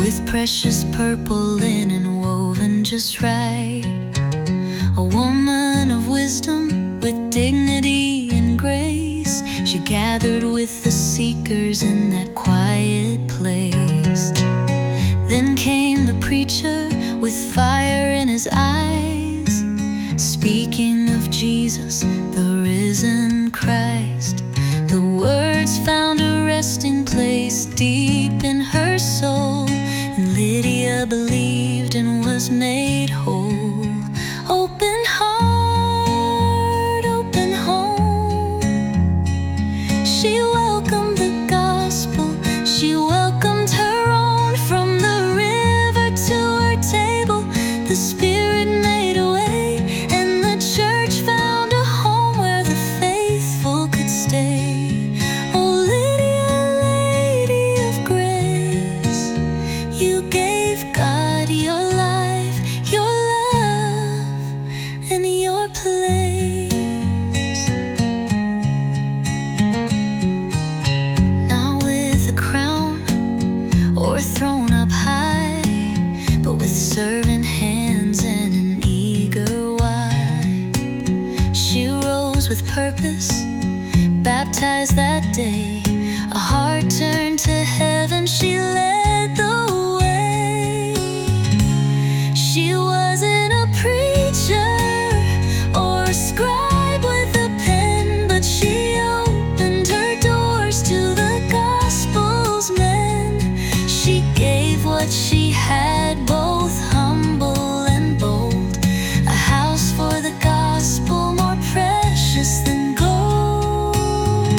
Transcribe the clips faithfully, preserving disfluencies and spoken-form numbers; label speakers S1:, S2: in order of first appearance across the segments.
S1: with precious purple linen woven just right. A woman of wisdom with dignity and grace, she gathered with the seekers in that quiet place. Then came the preacher with fire in his eyes, speaking of Jesus, the risen Christ. The words found a resting place deep in her soul, and Lydia believed and was made whole. Open heart, open home. She welcomed the gospel, she welcomed her own. From the river to her table, the Spirit made a way, and the church found a home where the faithful could stay. Oh Lydia, Lady of Grace, you gave God your life, your love, and your place. Not with a crown or a throne up high, but with servant hands and an eager why. She rose with purpose, baptized that day. A heart turned to heaven, she led the way. She wasn't a preacher or a scribe with a pen, but she opened her doors to the gospel's men. She gave what she had, both humble and bold, a house for the gospel more precious than gold.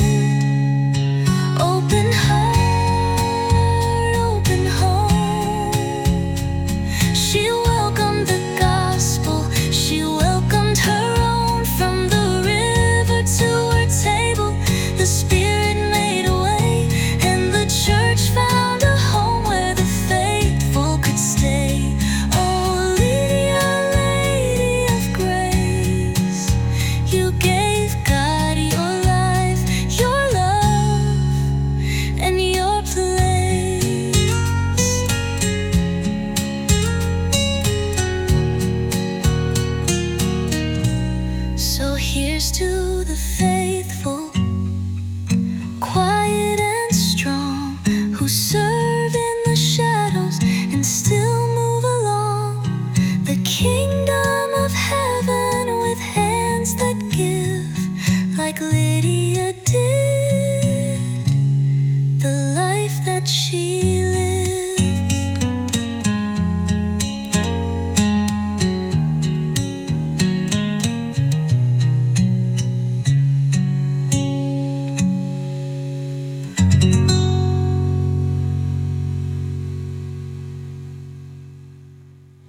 S1: Open heart, open home. She welcomed the gospel, she welcomed her own. From the river to her table, the Spirit made a way, and the church found a home where the faithful could stay. Oh Lydia, Lady of Grace, you gave God your life, your love, and your place. So here's to the faithful, quiet and strong, who serve in the shadows and still move along the kingdom of heaven with hands that give, like Lydia.